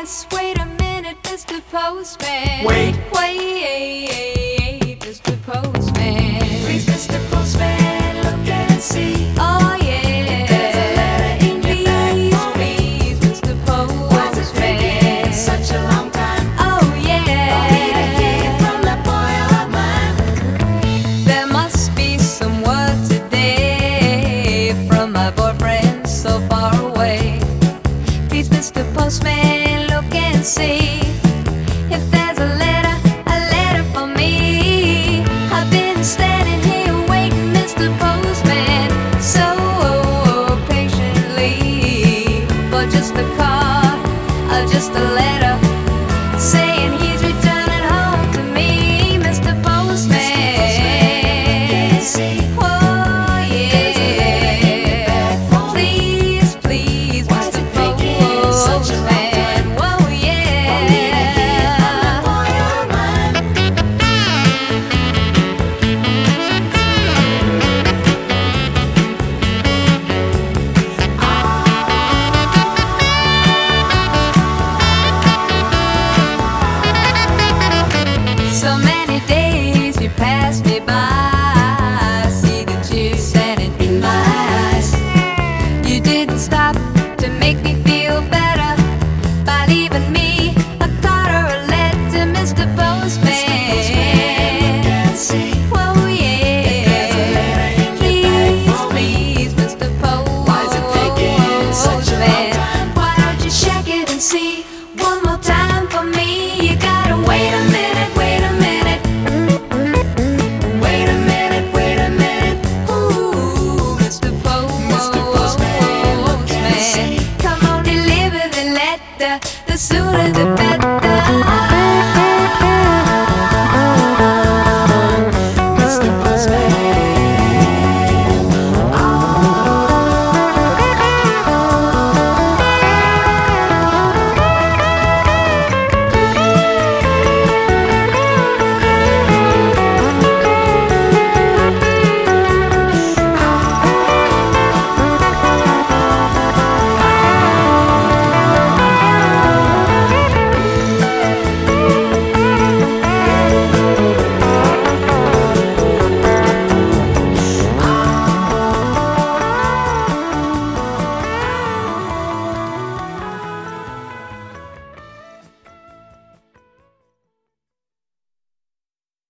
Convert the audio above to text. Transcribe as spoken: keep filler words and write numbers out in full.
yes, wait a minute, Mister Postman. Wait. Wait, Mister Postman. Please, Mister Postman, look and see. Oh yeah. There's a letter in your bag for me. Please, Mister Postman. Why's it taking such a long time? Oh For me to yeah. hear from that boy of mine. There must be some word today from my boyfriend so far away. Please, Mister Postman, look and see if there's a letter, a letter for me. I've been standing here waiting, Mister Postman, so patiently for just a card or just a letter saying he's returning home to me, Mister Postman. Oh yeah. Please, please, Why's Mister it taking such a long Postman. Oh yeah. So many days you passed me by. I see the tears standing in my eyes. You didn't stop to make me feel better by leaving me a card or a letter, Mister Postman. Oh yeah. Please, please, Mister Postman. Why is it taking such a long time? Why don't you check it and see one more time for me? You gotta wait a minute, wait a minute. Wait a minute, wait a minute. Ooh, Mister Postman. Mister Postman, look and see. Come on, deliver the letter. The sooner the